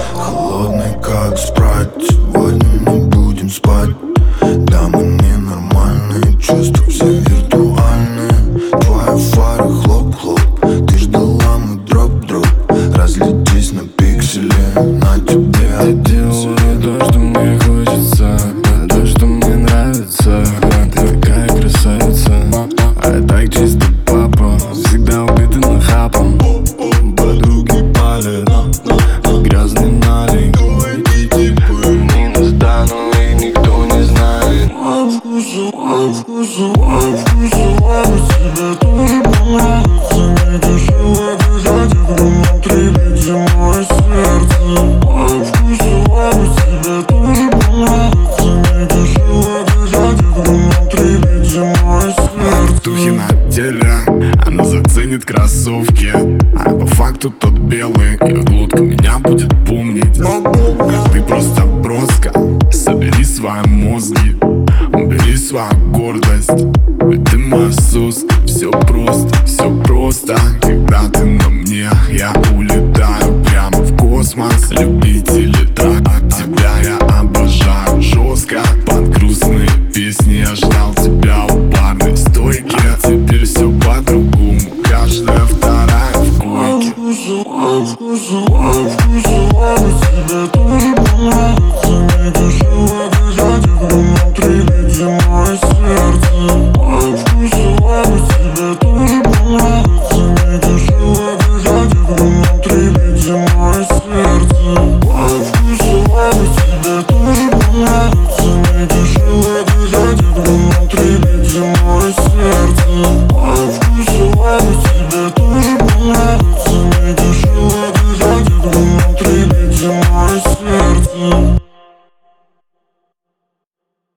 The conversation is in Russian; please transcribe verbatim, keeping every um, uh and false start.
холодный как спрайт. Сегодня мы будем спать. Да, мы ненормальные, чувства все виртуальные. Твои фары хлоп-хлоп, ты ждала мой дроп-дроп. Разлетись на пиксели, на тебе Ты делала то, что мне